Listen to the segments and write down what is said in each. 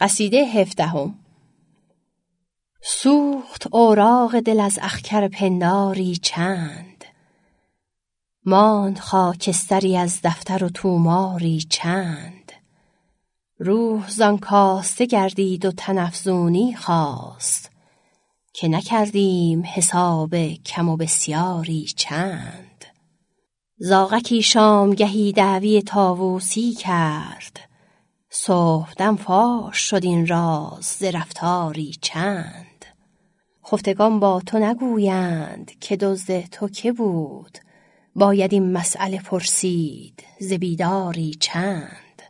قصیده 17. سوخت اوراق دل از اخگر پنداری چند، ماند خاکستری از دفتر و توماری چند. روح زان کاسته گردید و تن افزونی خواست، که نکردیم حساب کم و بسیاری چند. زاغکی شامگهی دعوی طاووسی کرد، صبحدم فاش شد این راز ز رفتاری چند. خفتگان با تو نگویند که دزد تو که بود، باید این مسئله پرسید ز بیداری چند.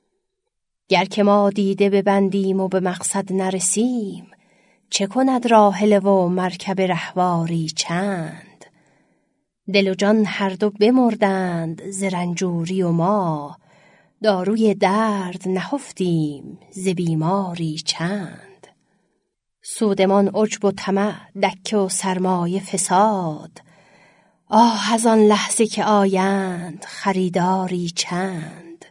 گر که ما دیده ببندیم و به مقصد نرسیم، چه کند راحله و مرکب رهواری چند. دل و جان هر دو بمردند ز رنجوری و ما، داروی درد نهفتیم ز بیماری چند. سودمان عجب و طمع دکه و سرمایه فساد، آه از آن لحظه که آیند خریداری چند.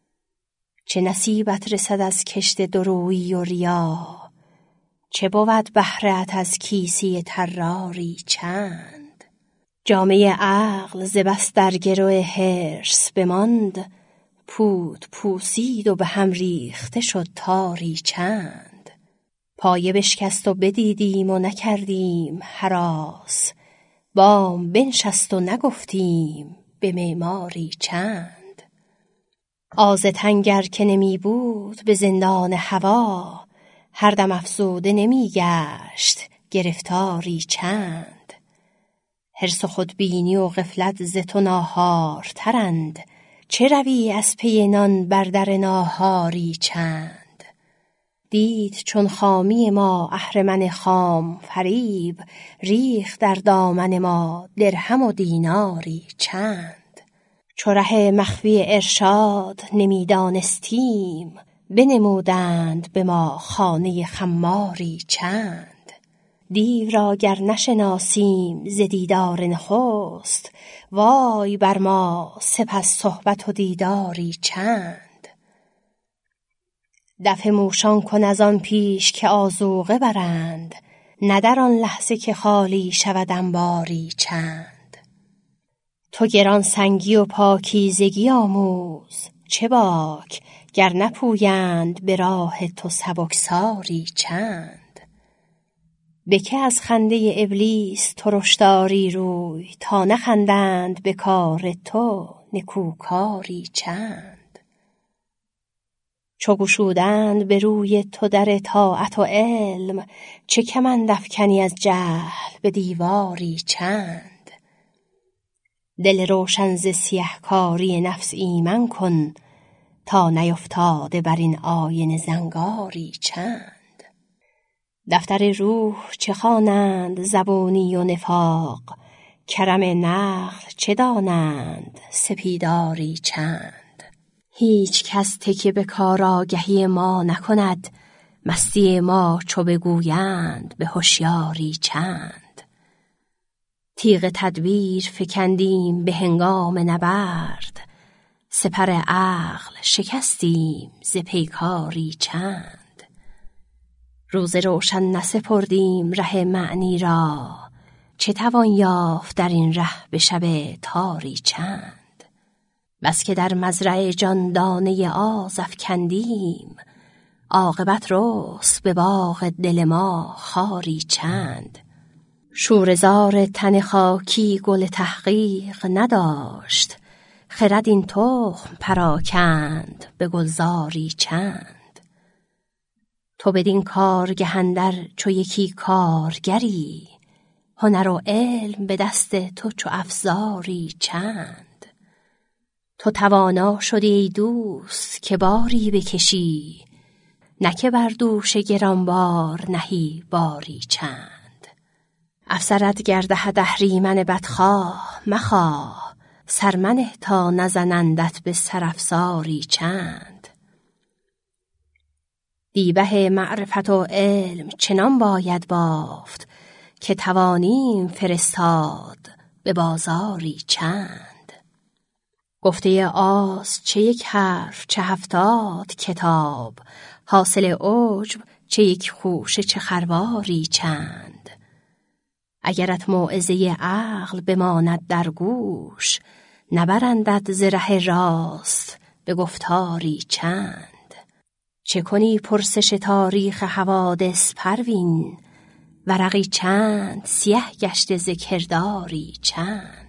چه نصیبت رسد از کشت درویی و ریا، چه بود بهره‌ات از کیسه طراری چند. جامه عقل ز بس در گرو حرص بماند، پود پوسید و به هم ریخته شد تاری چند. پایه بشکست و بدیدیم و نکردیم هراس، بام بنشست و نگفتیم به معماری چند. آز تنگر که نمی بود به زندان هوا، هر دم افزوده نمی گشت گرفتاری چند. حرص و خودبینی و غفلت ز تو ناهارترند، چه روی از پی نان بر در ناهاری چند. دید چون خامی ما اهرمن خام فریب، ریخت در دامن ما درهم و دیناری چند. چو ره مخفی ارشاد نمی دانستیم، بنمودند به ما خانه خماری چند. دیو را گر نشناسیم ز دیدار نخست، وای بر ما سپس صحبت و دیداری چند. دفع موشان کن از آن پیش که آذوقه برند، نه در آن لحظه که خالی شود انباری چند. تو گران سنگی و پاکیزگی آموز، چه باک گر نپویند به راه تو سبکساری چند. به که از خنده ابلیس ترشداری روی، تا نخندند به کار تو نکوکاری چند. چو گشودند به روی تو در طاعت و علم، چه کمند افکنی از جهل به دیواری چند. دل روشن ز سیه کاری نفس ایمن کن، تا نیفتاده بر این آینه زنگاری چند. دفتر روح چه خوانند زبونی و نفاق، کرم نقل چه دانند سپیداری چند. هیچ کس تکیه به کار آگهی ما نکند، مستی ما چو بگویند به هوشیاری چند. تیغ تدبیر فکندیم به هنگام نبرد، سپر عقل شکستیم ز پیکاری چند. روز روشن نسپردیم ره معنی را، چه توان یافت در این ره به شب تاری چند. بس که در مزرع جان دانه آز افکندیم، عاقبت رست به باغ دل ما خاری چند. شوره‌زار تن خاکی گل تحقیق نداشت، خرد این تخم پراکند به گلزاری چند. تو بدین کارگه اندر چو یکی کارگری، هنر و علم به دست تو چو افزاری چند. تو توانا شدی ای دوست که باری بکشی، نه که بر دوش گرانبار نهی باری چند. افسرت گر دهد اهریمن بدخواه مخواه، سرمنه تا نزنندت به سرافزاری چند. دیبه معرفت و علم چنان باید بافت، که توانیم فرستاد به بازاری چند. گفته آز چه یک حرف چه 70 کتاب، حاصل عجب چه یک خوشه چه خرواری چند. اگرت موعظه عقل بماند در گوش، نبرندت ز ره راست به گفتاری چند. چه کنی پرسش تاریخ حوادث پروین، ورقی چند سیه گشته ز کرداری چند.